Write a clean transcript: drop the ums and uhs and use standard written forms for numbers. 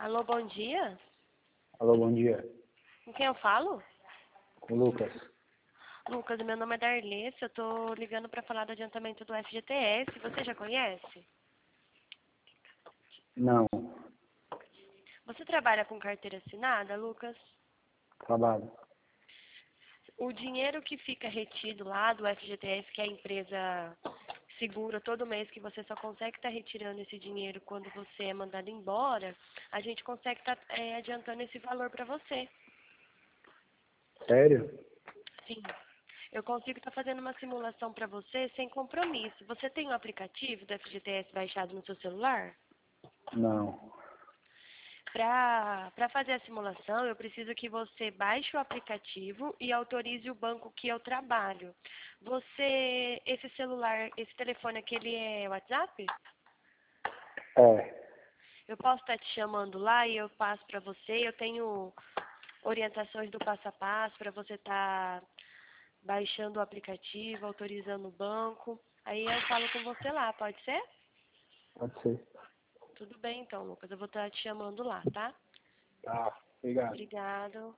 Alô, bom dia. Alô, bom dia. Com quem eu falo? Com o Lucas. Lucas, meu nome é Darlece, eu tô ligando para falar do adiantamento do FGTS. Você já conhece? Não, Você trabalha com carteira assinada, Lucas? trabalho. O dinheiro que fica retido lá do FGTS, que a empresa segura todo mês, que você só consegue estar retirando esse dinheiro quando você é mandado embora, a gente consegue estar adiantando esse valor para você. Sério? Sim. Eu consigo estar fazendo uma simulação para você sem compromisso. Você tem o aplicativo do FGTS baixado no seu celular? Não. Para fazer a simulação, eu preciso que você baixe o aplicativo e autorize o banco que eu trabalho. Esse celular, esse telefone aqui, ele é WhatsApp? É. Eu posso estar te chamando lá e eu passo para você. Eu tenho orientações do passo a passo para você estar baixando o aplicativo, autorizando o banco. Aí eu falo com você lá, pode ser? Pode ser. Tudo bem então, Lucas. Eu vou estar te chamando lá, tá? Tá. Obrigado. Obrigado.